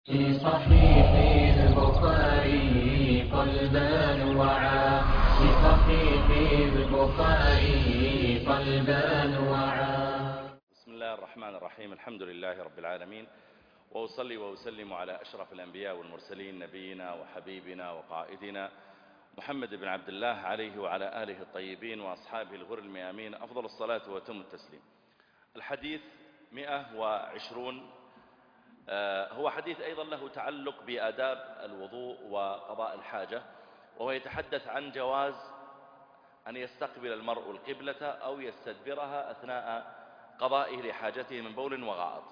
في صحيح البخاري قلبان وعا في صحيح البخاري قلبان وعا. بسم الله الرحمن الرحيم. الحمد لله رب العالمين، وأصلي وأسلم على أشرف الأنبياء والمرسلين، نبينا وحبيبنا وقائدنا محمد بن عبد الله عليه وعلى آله الطيبين وأصحابه الغر الميامين أفضل الصلاة وأتم التسليم. الحديث 120 هو حديث أيضا له تعلق بآداب الوضوء وقضاء الحاجة، وهو يتحدث عن جواز أن يستقبل المرء القبلة أو يستدبرها أثناء قضائه لحاجته من بول وغائط.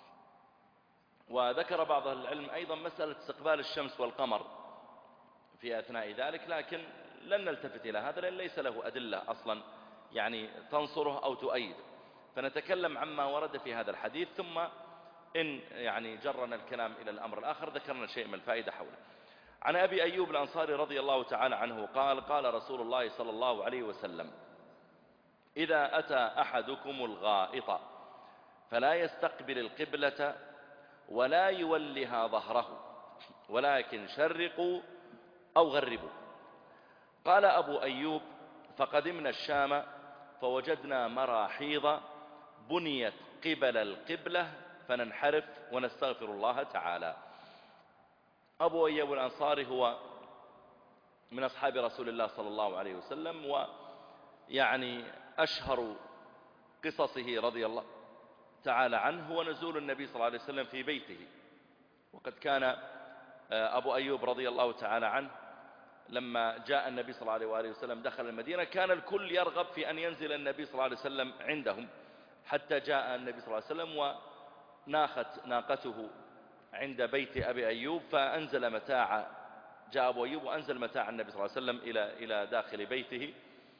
وذكر بعض أهل العلم أيضا مسألة استقبال الشمس والقمر في أثناء ذلك، لكن لن نلتفت إلى هذا لأن ليس له أدلة أصلا يعني تنصره أو تؤيد، فنتكلم عما ورد في هذا الحديث، ثم إن يعني جرنا الكلام إلى الأمر الآخر ذكرنا شيء من الفائدة حوله. عن أبي أيوب الأنصاري رضي الله تعالى عنه قال: قال رسول الله صلى الله عليه وسلم: إذا أتى أحدكم الغائط فلا يستقبل القبلة ولا يولها ظهره، ولكن شرقوا أو غربوا. قال أبو أيوب: فقدمنا الشام فوجدنا مراحيض بنيت قبل القبلة فننحرف ونستغفر الله تعالى. أبو أيوب الأنصاري هو من أصحاب رسول الله صلى الله عليه وسلم، ويعني أشهر قصصه رضي الله تعالى عنه هو نزول النبي صلى الله عليه وسلم في بيته. وقد كان أبو أيوب رضي الله تعالى عنه لما جاء النبي صلى الله عليه وآله وسلم دخل المدينة كان الكل يرغب في أن ينزل النبي صلى الله عليه وسلم عندهم، حتى جاء النبي صلى الله عليه وسلم وناخت ناقته عند بيت أبي أيوب، فأنزل متاع جاء أبو أيوب وأنزل متاع النبي صلى الله عليه وسلم إلى داخل بيته،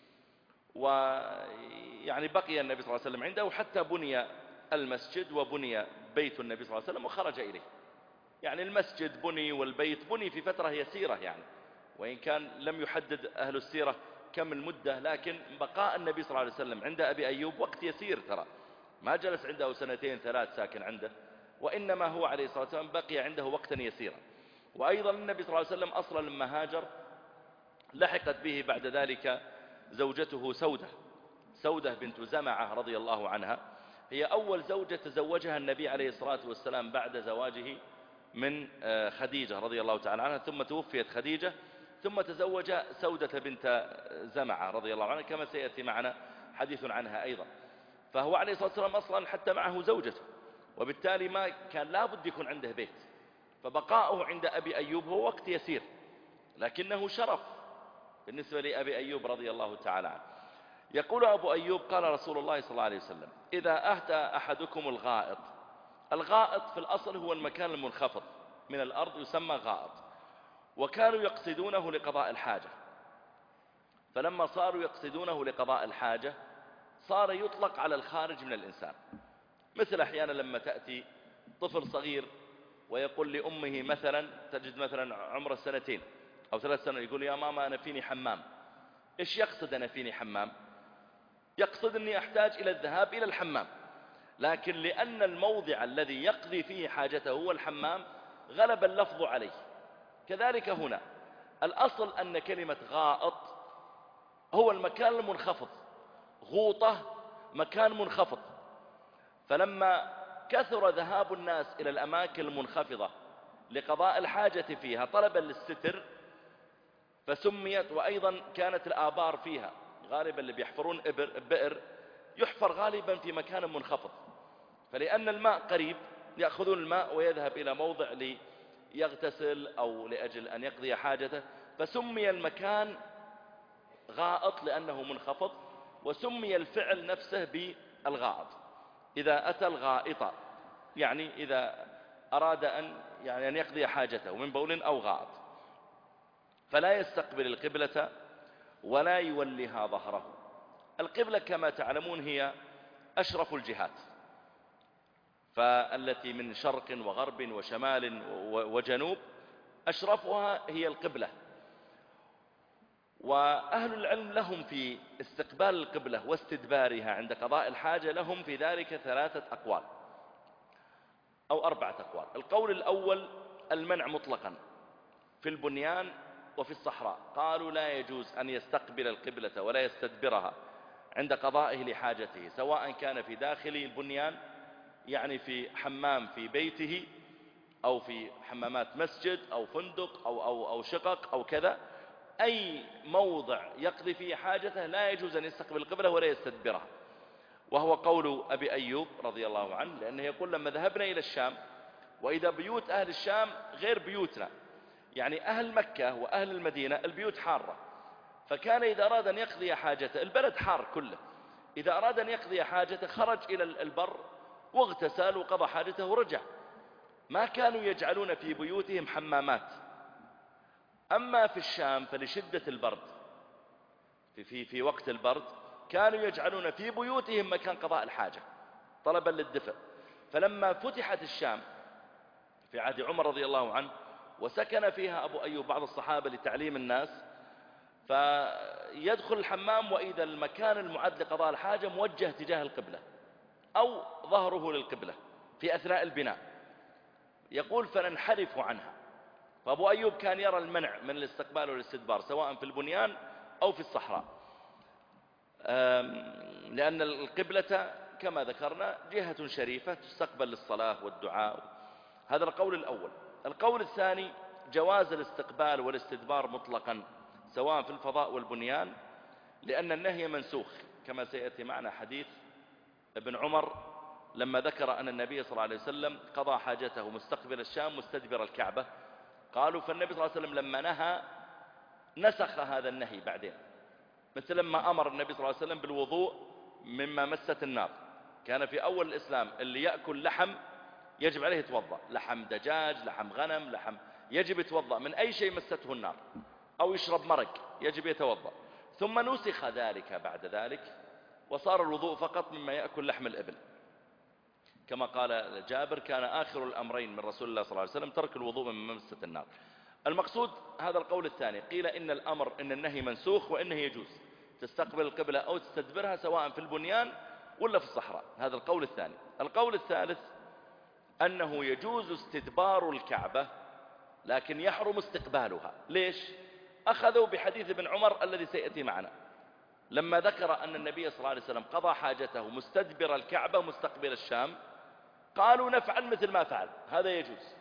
ويعني بقي النبي صلى الله عليه وسلم عنده حتى بني المسجد وبني بيت النبي صلى الله عليه وسلم وخرج إليه. يعني المسجد بني والبيت بني في فترة يسيرة يعني، وإن كان لم يحدد أهل السيرة كم المدة، لكن بقاء النبي صلى الله عليه وسلم عند أبي أيوب وقت يسير، ترى ما جلس عنده 2 3 ساكن عنده، وإنما هو عليه الصلاة والسلام بقي عنده وقتا يسيرا. وأيضا النبي صلى الله عليه وسلم أصلا لما هاجر لحقت به بعد ذلك زوجته سودة بنت زمعة رضي الله عنها، هي أول زوجة تزوجها النبي عليه الصلاة والسلام بعد زواجه من خديجة رضي الله تعالى عنها، ثم توفيت خديجة ثم تزوج سودة بنت زمعة رضي الله عنها، كما سيأتي معنا حديث عنها أيضا. فهو عليه الصلاة والسلام أصلا حتى معه زوجته، وبالتالي ما كان لابد يكون عنده بيت، فبقاؤه عند أبي أيوب هو وقت يسير، لكنه شرف بالنسبة لأبي أيوب رضي الله تعالى عنه. يقول أبو أيوب: قال رسول الله صلى الله عليه وسلم: إذا أتى أحدكم الغائط. الغائط في الأصل هو المكان المنخفض من الأرض يسمى غائط، وكانوا يقصدونه لقضاء الحاجة، فلما صاروا يقصدونه لقضاء الحاجة صار يطلق على الخارج من الإنسان. مثل أحيانا لما تأتي طفل صغير ويقول لأمه مثلا، تجد مثلا عمره 2 أو 3 سنين، يقول: يا ماما أنا فيني حمام. إيش يقصد أنا فيني حمام؟ يقصد أني أحتاج إلى الذهاب إلى الحمام، لكن لأن الموضع الذي يقضي فيه حاجته هو الحمام غلب اللفظ عليه. كذلك هنا الأصل أن كلمة غائط هو المكان المنخفض، غوطة مكان منخفض، فلما كثر ذهاب الناس إلى الأماكن المنخفضة لقضاء الحاجة فيها طلبا للستر فسميت. وأيضا كانت الآبار فيها غالبا اللي بيحفرون بئر يحفر غالبا في مكان منخفض، فلأن الماء قريب يأخذون الماء ويذهب إلى موضع ليغتسل أو لأجل أن يقضي حاجته، فسمي المكان غائط لأنه منخفض، وسمي الفعل نفسه بالغائط. إذا أتى الغائط يعني إذا أراد أن يقضي حاجته من بول أو غائط، فلا يستقبل القبلة ولا يولها ظهره. القبلة كما تعلمون هي أشرف الجهات، فالتي من شرق وغرب وشمال وجنوب أشرفها هي القبلة. وأهل العلم لهم في استقبال القبلة واستدبارها عند قضاء الحاجة لهم في ذلك 3 أقوال أو 4 أقوال. القول الأول المنع مطلقا في البنيان وفي الصحراء. قالوا لا يجوز أن يستقبل القبلة ولا يستدبرها عند قضائه لحاجته، سواء كان في داخل البنيان يعني في حمام في بيته أو في حمامات مسجد أو فندق أو شقق أو كذا، أي موضع يقضي فيه حاجته لا يجوز أن يستقبل القبلة ولا يستدبرها. وهو قول أبي أيوب رضي الله عنه، لأنه يقول لما ذهبنا إلى الشام وإذا بيوت أهل الشام غير بيوتنا، يعني أهل مكة وأهل المدينة البيوت حارة، فكان إذا أراد أن يقضي حاجته، البلد حار كله، إذا أراد أن يقضي حاجته خرج إلى البر واغتسل وقضى حاجته ورجع. ما كانوا يجعلون في بيوتهم حمامات. أما في الشام فلشدة البرد في وقت البرد كانوا يجعلون في بيوتهم مكان قضاء الحاجة طلبا للدفء. فلما فتحت الشام في عهد عمر رضي الله عنه وسكن فيها أبو أيوب بعض الصحابة لتعليم الناس، فيدخل الحمام وإذا المكان المعد لقضاء الحاجة موجه تجاه القبلة أو ظهره للقبلة في أثناء البناء، يقول فننحرف عنها. فأبو أيوب كان يرى المنع من الاستقبال والاستدبار سواء في البنيان أو في الصحراء، لأن القبلة كما ذكرنا جهة شريفة تستقبل للصلاة والدعاء. هذا القول الأول. القول الثاني جواز الاستقبال والاستدبار مطلقا سواء في الفضاء والبنيان، لأن النهي منسوخ كما سيأتي معنا حديث ابن عمر لما ذكر أن النبي صلى الله عليه وسلم قضى حاجته مستقبل الشام مستدبر الكعبة. قالوا فالنبي صلى الله عليه وسلم لما نهى نسخ هذا النهي بعدين، مثل لما أمر النبي صلى الله عليه وسلم بالوضوء مما مست النار. كان في أول الإسلام اللي يأكل لحم يجب عليه يتوضأ، لحم دجاج لحم غنم لحم يجب يتوضأ من أي شيء مسته النار، أو يشرب مرق يجب يتوضأ. ثم نسخ ذلك بعد ذلك وصار الوضوء فقط مما يأكل لحم الإبل، كما قال جابر كان آخر الأمرين من رسول الله صلى الله عليه وسلم ترك الوضوء مما مست النار. المقصود هذا القول الثاني، قيل إن الأمر إن النهي منسوخ وإنه يجوز تستقبل القبلة أو تستدبرها سواء في البنيان ولا في الصحراء. هذا القول الثاني. القول الثالث أنه يجوز استدبار الكعبة لكن يحرم استقبالها. ليش؟ أخذوا بحديث ابن عمر الذي سيأتي معنا لما ذكر أن النبي صلى الله عليه وسلم قضى حاجته مستدبر الكعبة مستقبل الشام، قالوا نفعل مثل ما فعل، هذا يجوز.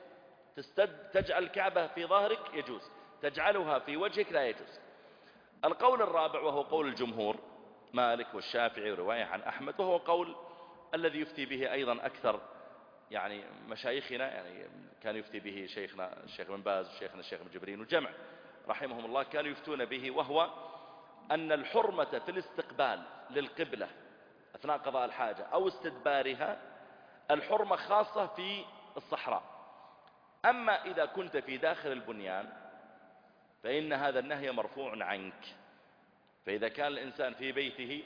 تجعل الكعبة في ظهرك يجوز، تجعلها في وجهك لا يجوز. القول الرابع وهو قول الجمهور مالك والشافعي ورواية عن أحمد، وهو قول الذي يفتي به أيضا أكثر يعني مشايخنا، يعني كان يفتي به شيخنا الشيخ بن باز وشيخنا الشيخ بن جبرين وجمع رحمهم الله كانوا يفتون به، وهو أن الحرمة في الاستقبال للقبلة أثناء قضاء الحاجة أو استدبارها الحرمة خاصة في الصحراء. أما إذا كنت في داخل البنيان فإن هذا النهي مرفوع عنك. فإذا كان الإنسان في بيته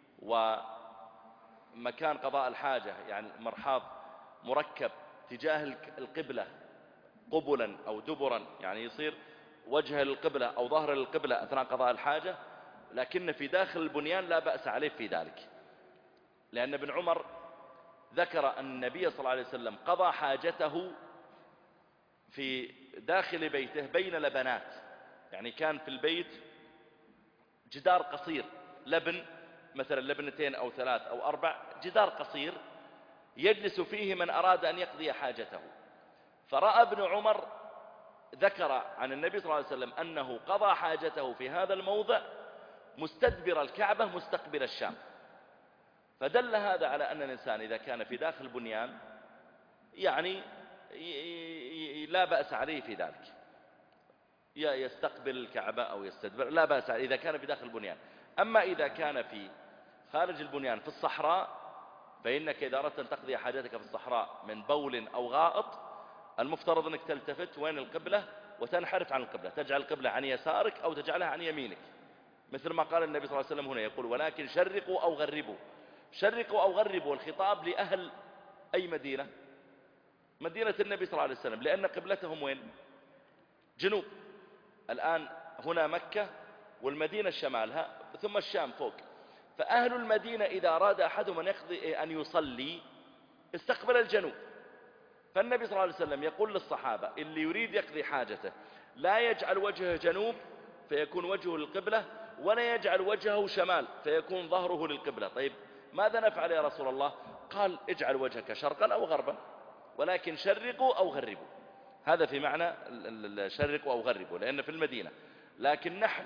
ومكان قضاء الحاجة يعني مرحاض مركب تجاه القبلة قبلا أو دبرا، يعني يصير وجه للقبلة أو ظهر للقبلة أثناء قضاء الحاجة، لكن في داخل البنيان لا بأس عليه في ذلك، لأن ابن عمر ذكر أن النبي صلى الله عليه وسلم قضى حاجته في داخل بيته بين لبنات، يعني كان في البيت جدار قصير لبن مثلا لبنتين أو ثلاث أو أربع، جدار قصير يجلس فيه من أراد أن يقضي حاجته. فرأى ابن عمر ذكر عن النبي صلى الله عليه وسلم أنه قضى حاجته في هذا الموضع مستدبر الكعبة مستقبل الشام، فدل هذا على أن الإنسان إذا كان في داخل البنيان يعني لا بأس عليه في ذلك، يستقبل الكعبة أو يستدبر لا بأس عليه إذا كان في داخل البنيان. أما إذا كان في خارج البنيان في الصحراء فإنك إذا أردت أن تقضي حاجتك في الصحراء من بول أو غائط المفترض أنك تلتفت وين القبلة وتنحرف عن القبلة، تجعل القبلة عن يسارك أو تجعلها عن يمينك، مثل ما قال النبي صلى الله عليه وسلم هنا يقول ولكن شرقوا أو غربوا. شرقوا أو غربوا الخطاب لأهل أي مدينة؟ مدينة النبي صلى الله عليه وسلم، لأن قبلتهم وين؟ جنوب. الآن هنا مكة والمدينة شمالها ثم الشام فوق، فأهل المدينة إذا أراد أحدهم أن يصلي استقبل الجنوب، فالنبي صلى الله عليه وسلم يقول للصحابة اللي يريد يقضي حاجته لا يجعل وجهه جنوب فيكون وجهه للقبلة، ولا يجعل وجهه شمال فيكون ظهره للقبلة. طيب ماذا نفعل يا رسول الله؟ قال اجعل وجهك شرقا أو غربا، ولكن شرقوا أو غربوا. هذا في معنى شرقوا أو غربوا، لأن في المدينة. لكن نحن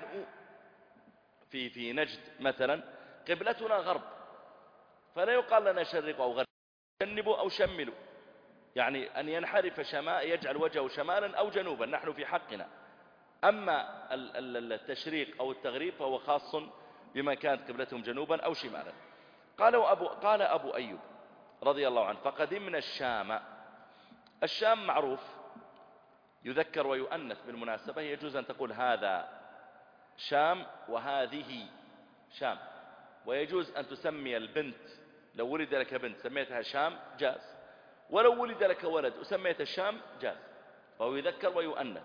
في نجد مثلا قبلتنا غرب، فلا يقال لنا شرقوا أو غربوا، جنبوا أو شملوا، يعني أن ينحرف يجعل وجهه شمالا أو جنوبا، نحن في حقنا. أما التشريق أو التغريب فهو خاص بما كانت قبلتهم جنوبا أو شمالا. قال أبو أيوب رضي الله عنه: فقدمنا الشام. الشام معروف، يذكر ويؤنث بالمناسبة، يجوز أن تقول هذا شام وهذه شام، ويجوز أن تسمي البنت لو ولد لك بنت سميتها شام جاز، ولو ولد لك ولد وسميت الشام جاز، فهو يذكر ويؤنث.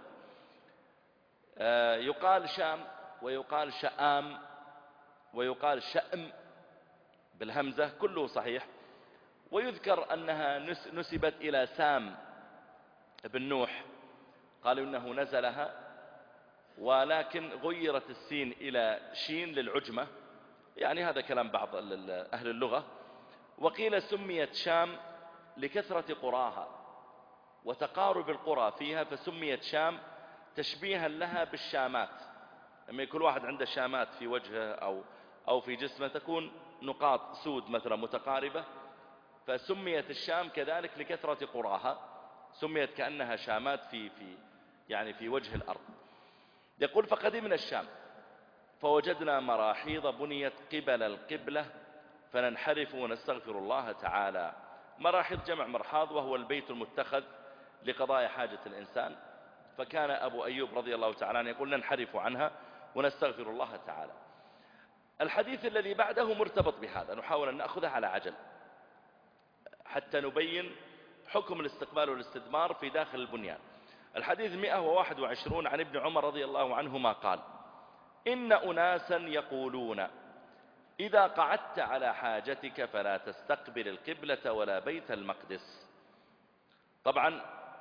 يقال شام ويقال شآم ويقال شأم بالهمزة، كله صحيح. ويذكر أنها نسبت إلى سام بن نوح، قالوا إنه نزلها، ولكن غيرت السين إلى شين للعجمة، يعني هذا كلام بعض أهل اللغة. وقيل سميت شام لكثرة قراها وتقارب القرى فيها، فسميت شام تشبيها لها بالشامات، لما يكون واحد عنده شامات في وجهه أو في جسمه تكون نقاط سود مثلا متقاربة، فسميت الشام كذلك لكثرة قراها، سميت كأنها شامات يعني في وجه الأرض. يقول: فقدمنا الشام فوجدنا مراحيض بنيت قبل القبلة فننحرف ونستغفر الله تعالى. مراحيض جمع مرحاض، وهو البيت المتخذ لقضاء حاجة الإنسان. فكان أبو أيوب رضي الله تعالى عنه يقول: ننحرف عنها ونستغفر الله تعالى. الحديث الذي بعده مرتبط بهذا، نحاول أن نأخذه على عجل حتى نبين حكم الاستقبال والاستدبار في داخل البنيان. الحديث 121 عن ابن عمر رضي الله عنهما قال: إن أناسا يقولون إذا قعدت على حاجتك فلا تستقبل القبلة ولا بيت المقدس. طبعا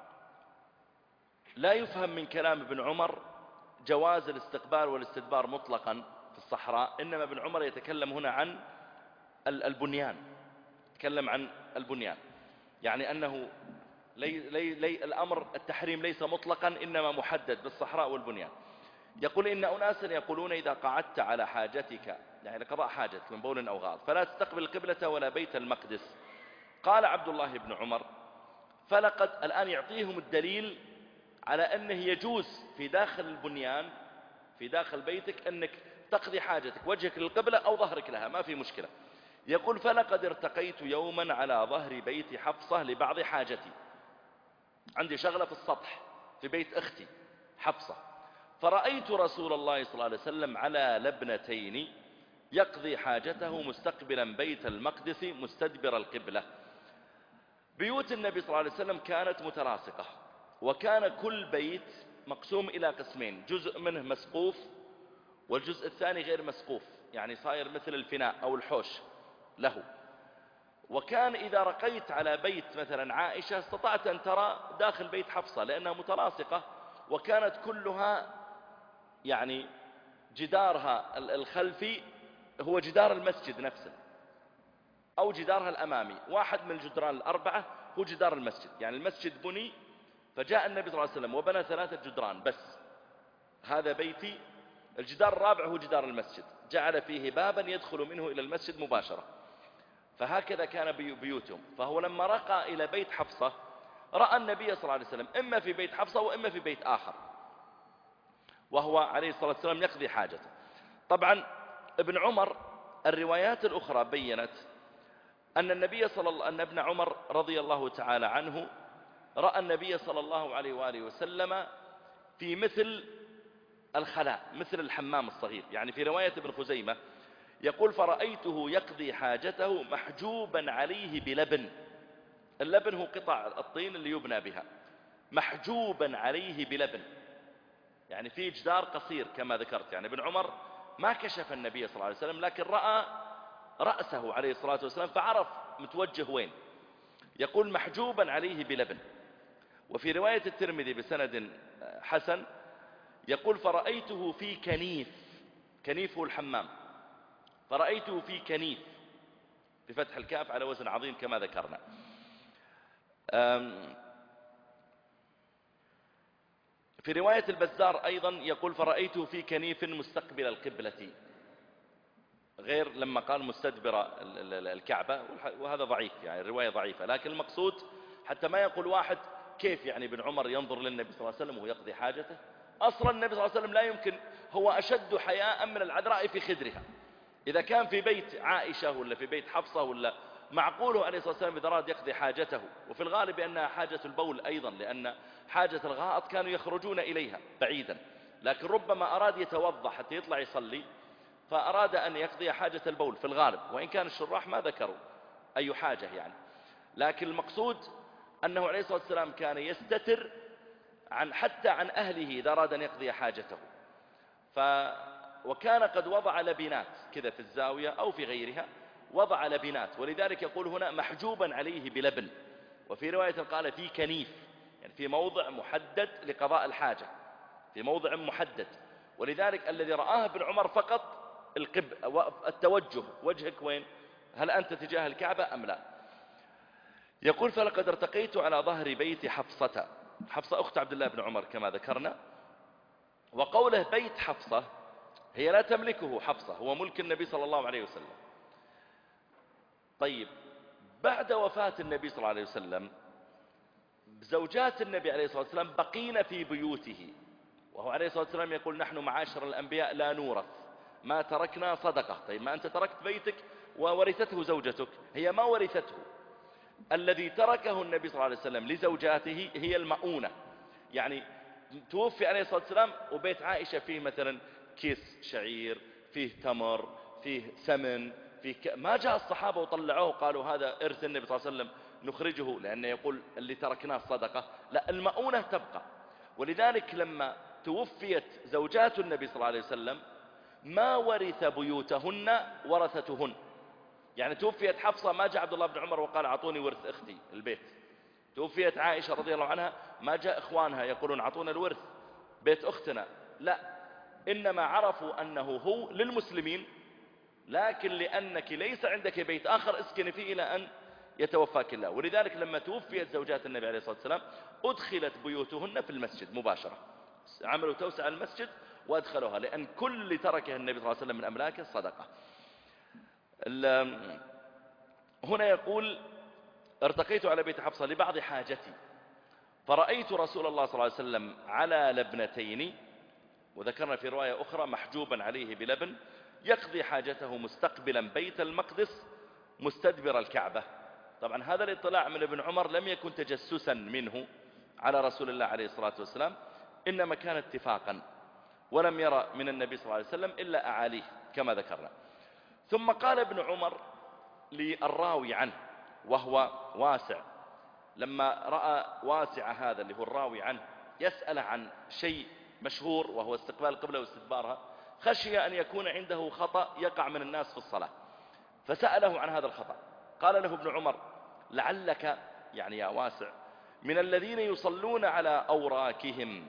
لا يفهم من كلام ابن عمر جواز الاستقبال والاستدبار مطلقا في الصحراء، إنما ابن عمر يتكلم هنا عن البنيان، يتكلم عن البنيان، يعني أنه الأمر التحريم ليس مطلقا إنما محدد بالصحراء والبنيان. يقول: إن أناسا يقولون إذا قعدت على حاجتك، يعني لقضاء حاجتك من بول أو غائط، فلا تستقبل القبلة ولا بيت المقدس. قال عبد الله بن عمر: فلقد، الآن يعطيهم الدليل على أنه يجوز في داخل البنيان في داخل بيتك أنك تقضي حاجتك وجهك للقبلة أو ظهرك لها، ما في مشكلة. يقول: فلقد ارتقيت يوما على ظهر بيت حفصة لبعض حاجتي، عندي شغلة في السطح في بيت أختي حفصة، فرأيت رسول الله صلى الله عليه وسلم على لبنتين يقضي حاجته مستقبلا بيت المقدس مستدبر القبلة. بيوت النبي صلى الله عليه وسلم كانت متلاصقة، وكان كل بيت مقسوم إلى قسمين، جزء منه مسقوف والجزء الثاني غير مسقوف، يعني صاير مثل الفناء أو الحوش له. وكان إذا رقيت على بيت مثلا عائشة استطعت أن ترى داخل بيت حفصة لأنها متلاصقة، وكانت كلها يعني جدارها الخلفي هو جدار المسجد نفسه أو جدارها الأمامي، واحد من الجدران الأربعة هو جدار المسجد. يعني المسجد بني، فجاء النبي صلى الله عليه وسلم وبنى 3 جدران بس، هذا بيتي. الجدار الرابع هو جدار المسجد، جعل فيه بابا يدخل منه إلى المسجد مباشرة. فهكذا كان بيوتهم. فهو لما رقى إلى بيت حفصة رأى النبي صلى الله عليه وسلم إما في بيت حفصة وإما في بيت آخر، وهو عليه الصلاة والسلام يقضي حاجته. طبعا ابن عمر الروايات الأخرى بيّنت أن ابن عمر رضي الله تعالى عنه رأى النبي صلى الله عليه وآله وسلم في مثل الخلاء، مثل الحمام الصغير. يعني في رواية ابن خزيمة يقول: فرأيته يقضي حاجته محجوبا عليه بلبن. اللبن هو قطع الطين اللي يبنى بها، محجوبا عليه بلبن، يعني في جدار قصير كما ذكرت. يعني ابن عمر ما كشف النبي صلى الله عليه وسلم، لكن رأى رأسه عليه الصلاة والسلام فعرف متوجه وين. يقول محجوبا عليه بلبن. وفي رواية الترمذي بسند حسن يقول فرأيته في كنيف، كنيفه الحمام، فرأيته في كنيف بفتح الكاف على وزن عظيم كما ذكرنا. في رواية البزار أيضا يقول فرأيته في كنيف مستقبل القبلة، غير لما قال مستدبر الكعبة، وهذا ضعيف، يعني الرواية ضعيفة. لكن المقصود حتى ما يقول واحد كيف يعني ابن عمر ينظر للنبي صلى الله عليه وسلم وهو يقضي حاجته. أصلا النبي صلى الله عليه وسلم لا يمكن، هو أشد حياء من العذراء في خدرها. إذا كان في بيت عائشة ولا في بيت حفصة ولا معقوله عليه الصلاة والسلام إذا أراد يقضي حاجته، وفي الغالب أنها حاجة البول أيضا، لأن حاجة الغائط كانوا يخرجون إليها بعيدا، لكن ربما أراد يتوضأ حتى يطلع يصلي فأراد أن يقضي حاجة البول في الغالب، وإن كان الشراح ما ذكروا أي حاجة يعني. لكن المقصود أنه عليه الصلاة والسلام كان يستتر حتى عن أهله إذا أراد أن يقضي حاجته. وكان قد وضع لبنات كذا في الزاوية أو في غيرها، وضع لبنات، ولذلك يقول هنا محجوبا عليه بلبن. وفي رواية قال في كنيف، يعني في موضع محدد لقضاء الحاجة، في موضع محدد. ولذلك الذي رآه ابن عمر فقط التوجه، وجهك وين، هل أنت تجاه الكعبة أم لا. يقول فلقد ارتقيت على ظهر بيت حفصة، حفصة أخت عبد الله بن عمر كما ذكرنا. وقوله بيت حفصة هي لا تملكه حفصة، هو ملك النبي صلى الله عليه وسلم. طيب بعد وفاة النبي صلى الله عليه وسلم زوجات النبي عليه الصلاة والسلام بقين في بيوته، وهو عليه الصلاة والسلام يقول نحن معاشر الأنبياء لا نورث، ما تركنا صدقة. طيب ما أنت تركت بيتك وورثته زوجتك، هي ما ورثته. الذي تركه النبي صلى الله عليه وسلم لزوجاته هي المؤونة، يعني توفي عليه الصلاة والسلام وبيت عائشة فيه مثلا كيس شعير، فيه تمر، فيه سمن، ما جاء الصحابة وطلعوه قالوا هذا إرث النبي صلى الله عليه وسلم نخرجه، لأنه يقول اللي تركناه صدقة. لا، المؤونة تبقى. ولذلك لما توفيت زوجات النبي صلى الله عليه وسلم ما ورث بيوتهن ورثتهن. يعني توفيت حفصة ما جاء عبد الله بن عمر وقال أعطوني ورث أختي البيت. توفيت عائشة رضي الله عنها ما جاء إخوانها يقولون أعطونا الورث بيت أختنا، لا، إنما عرفوا أنه هو للمسلمين، لكن لأنك ليس عندك بيت آخر اسكن فيه إلى أن يتوفاك الله. ولذلك لما توفيت زوجات النبي عليه الصلاة والسلام أدخلت بيوتهن في المسجد مباشرة، عملوا توسع المسجد وأدخلوها، لأن كل اللي تركه النبي صلى الله عليه وسلم من أملاكه صدقة. هنا يقول ارتقيت على بيت حفصة لبعض حاجتي فرأيت رسول الله صلى الله عليه وسلم على لبنتين، وذكرنا في رواية أخرى محجوبا عليه بلبن، يقضي حاجته مستقبلا بيت المقدس مستدبر الكعبة. طبعا هذا الاطلاع من ابن عمر لم يكن تجسسا منه على رسول الله عليه الصلاة والسلام، إنما كان اتفاقا، ولم يرى من النبي صلى الله عليه وسلم إلا أعاليه كما ذكرنا. ثم قال ابن عمر للراوي عنه وهو واسع، لما رأى واسع هذا اللي هو الراوي عنه يسأل عن شيء مشهور وهو استقبال القبلة واستدبارها، خشي أن يكون عنده خطأ يقع من الناس في الصلاة، فسأله عن هذا الخطأ. قال له ابن عمر لعلك، يعني يا واسع، من الذين يصلون على أوراكهم.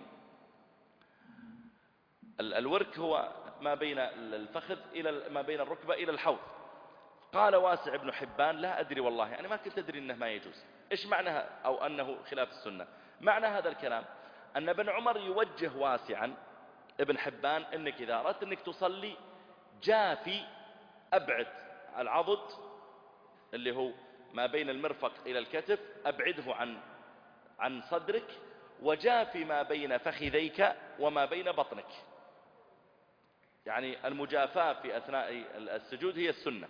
الورك هو ما بين الفخذ إلى ما بين الركبة إلى الحوض. قال واسع ابن حبان لا أدري والله، يعني ما كنت أدري أنه ما يجوز. إيش معناها أو أنه خلاف السنة؟ معنى هذا الكلام أن ابن عمر يوجه واسعا ابن حبان أنك إذا أردت أنك تصلي جافي أبعد العضد اللي هو ما بين المرفق إلى الكتف أبعده عن صدرك، وجافي ما بين فخذيك وما بين بطنك. يعني المجافاة في أثناء السجود هي السنة.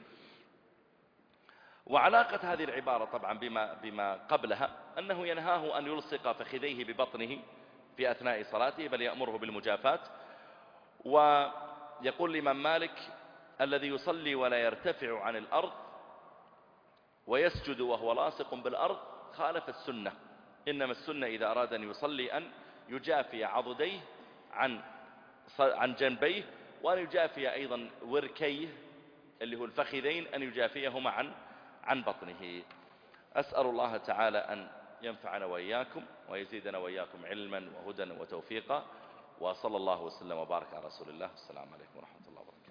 وعلاقة هذه العبارة طبعا بما قبلها أنه ينهاه أن يلصق فخذيه ببطنه في أثناء صلاته، بل يأمره بالمجافاة. ويقول الإمام مالك الذي يصلي ولا يرتفع عن الأرض ويسجد وهو لاصق بالأرض خالف السنة، إنما السنة إذا أراد أن يصلي أن يجافي عضديه عن جنبيه، وأن يجافي أيضا وركيه اللي هو الفخذين، أن يجافيهما عن بطنه. أسأل الله تعالى أن ينفعنا وإياكم ويزيدنا وإياكم علما وهدى وتوفيقا، وصلى الله وسلم وبارك على رسول الله. السلام عليكم ورحمة الله وبركاته.